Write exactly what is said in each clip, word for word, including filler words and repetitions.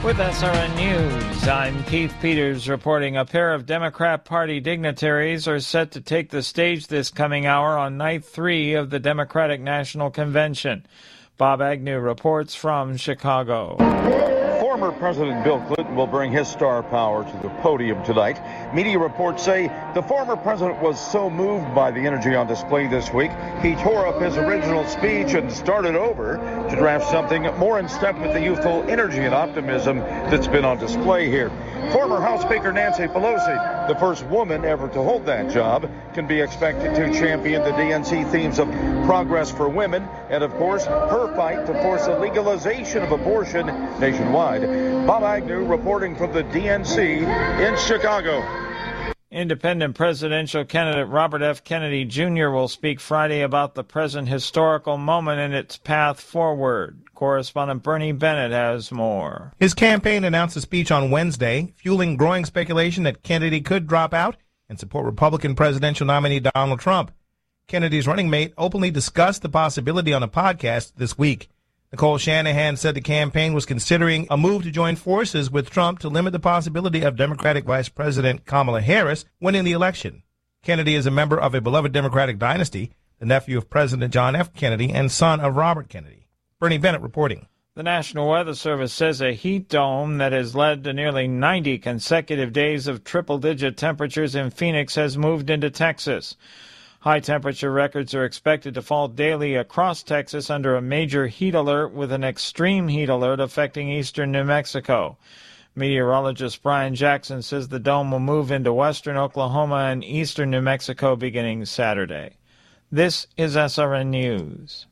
With S R N News, I'm Keith Peters reporting a pair of Democrat Party dignitaries are set to take the stage this coming hour on night three of the Democratic National Convention. Bob Agnew reports from Chicago. Former President Bill Clinton will bring his star power to the podium tonight. Media reports say the former president was so moved by the energy on display this week, he tore up his original speech and started over to draft something more in step with the youthful energy and optimism that's been on display here. Former House Speaker Nancy Pelosi, the first woman ever to hold that job, can be expected to champion the D N C themes of progress for women and, of course, her fight to force the legalization of abortion nationwide. Bob Agnew reporting from the D N C in Chicago. Independent presidential candidate Robert F. Kennedy Junior will speak Friday about the present historical moment and its path forward. Correspondent Bernie Bennett has more. His campaign announced a speech on Wednesday, fueling growing speculation that Kennedy could drop out and support Republican presidential nominee Donald Trump. Kennedy's running mate openly discussed the possibility on a podcast this week. Nicole Shanahan said the campaign was considering a move to join forces with Trump to limit the possibility of Democratic Vice President Kamala Harris winning the election. Kennedy is a member of a beloved Democratic dynasty, the nephew of President John F. Kennedy and son of Robert Kennedy. Bernie Bennett reporting. The National Weather Service says a heat dome that has led to nearly ninety consecutive days of triple-digit temperatures in Phoenix has moved into Texas. High-temperature records are expected to fall daily across Texas under a major heat alert with an extreme heat alert affecting eastern New Mexico. Meteorologist Brian Jackson says the dome will move into western Oklahoma and eastern New Mexico beginning Saturday. This is S R N News.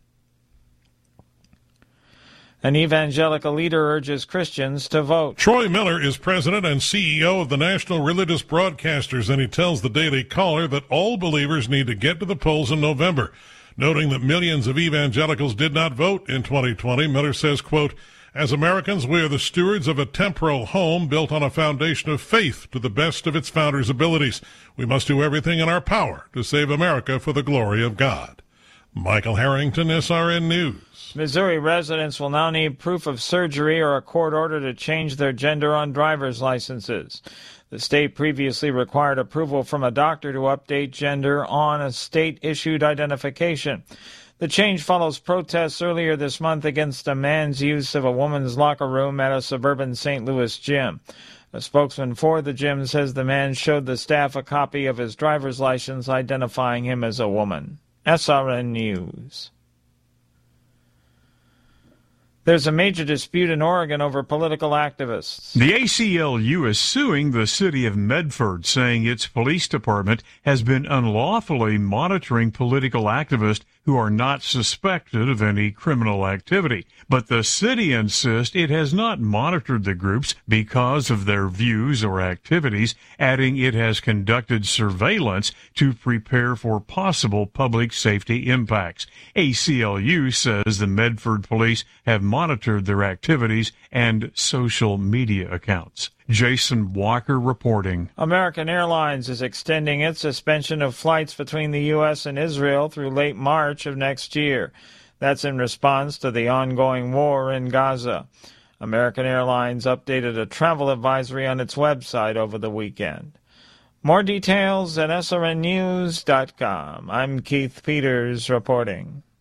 An evangelical leader urges Christians to vote. Troy Miller is president and C E O of the National Religious Broadcasters, and he tells the Daily Caller that all believers need to get to the polls in November. Noting that millions of evangelicals did not vote in twenty twenty, Miller says, quote, "As Americans, we are the stewards of a temporal home built on a foundation of faith to the best of its founders' abilities. We must do everything in our power to save America for the glory of God." Michael Harrington, S R N News. Missouri residents will now need proof of surgery or a court order to change their gender on driver's licenses. The state previously required approval from a doctor to update gender on a state-issued identification. The change follows protests earlier this month against a man's use of a woman's locker room at a suburban Saint Louis gym. A spokesman for the gym says the man showed the staff a copy of his driver's license identifying him as a woman. S R N News. There's a major dispute in Oregon over political activists. The A C L U is suing the city of Medford, saying its police department has been unlawfully monitoring political activists who are not suspected of any criminal activity. But the city insists it has not monitored the groups because of their views or activities, adding it has conducted surveillance to prepare for possible public safety impacts. A C L U says the Medford police have monitored their activities and social media accounts. Jason Walker reporting. American Airlines is extending its suspension of flights between the U S and Israel through late March of next year. That's in response to the ongoing war in Gaza. American Airlines updated a travel advisory on its website over the weekend. More details at S R N news dot com. I'm Keith Peters reporting.